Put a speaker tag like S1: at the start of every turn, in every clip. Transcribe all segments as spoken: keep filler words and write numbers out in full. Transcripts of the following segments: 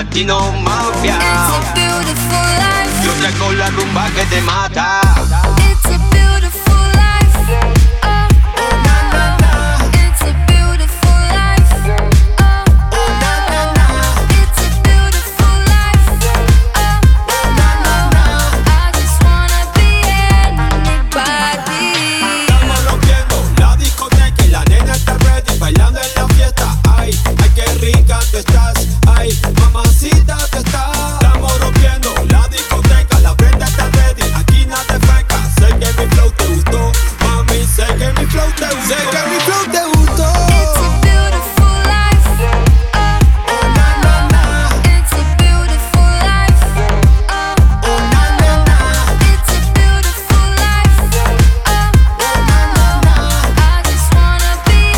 S1: Latino Mafia.
S2: It's a beautiful life.
S1: Yo traigo la rumba que te mata.
S2: It's a beautiful life. Oh, oh, na, na, na. It's a beautiful life. Oh, oh, na, na, na. It's a beautiful life. Oh, oh, na, na, na. I just wanna be anybody.
S3: Estamos rompiendo la discoteca y la nena está ready, bailando en la fiesta. Ay, ay, qué rica tú estás. Ay, mamacita te está. Estamos rompiendo la discoteca, la prenda está ready. Aquí nada te feca. Sé que mi flow te gustó, mami. Sé que mi flow te gustó. Sé que mi flow te gustó.
S2: It's a beautiful life. Oh, oh, na, na, na. It's a beautiful life. Oh, oh, na, na, na. It's a beautiful life. Oh, oh, na, na, na. I just wanna be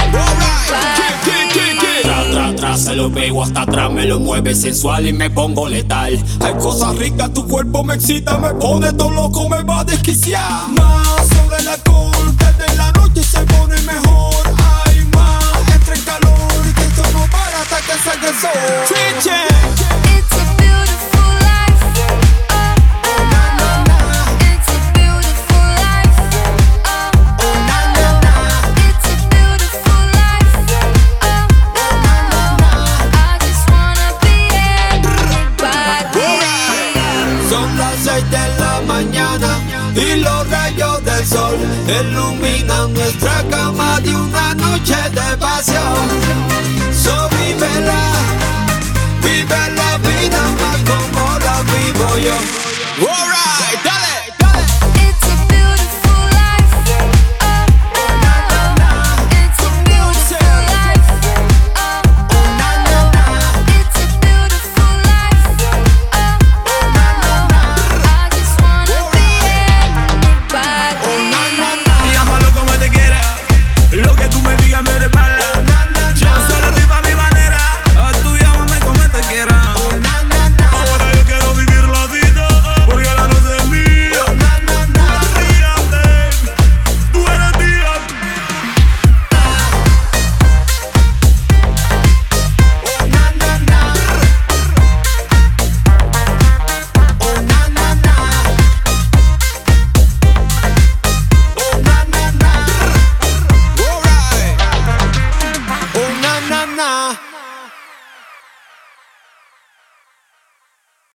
S2: anybody.
S3: Tra, tra, tra, se lo pego hasta atrás, me lo mueve sensual y me pongo letal. Hay cosas ricas, tu cuerpo me excita, me pone todo loco, me va a desquiciar. Más sobre el alcohol, desde la noche se pone mejor. Hay más, entra en calor, que esto no para hasta que salga el sol. Chiche.
S2: It's a beautiful life. Oh, oh, na, na, na. It's a beautiful life. Oh, oh, na, na, na. It's a beautiful life. Oh, oh, na, na, na. I just wanna be anybody.
S3: Son las seis de la mañana y los rayos del sol iluminan nuestra cama de una noche de pasión. So vívela, vive la vida más como la vivo yo. Alright, dale.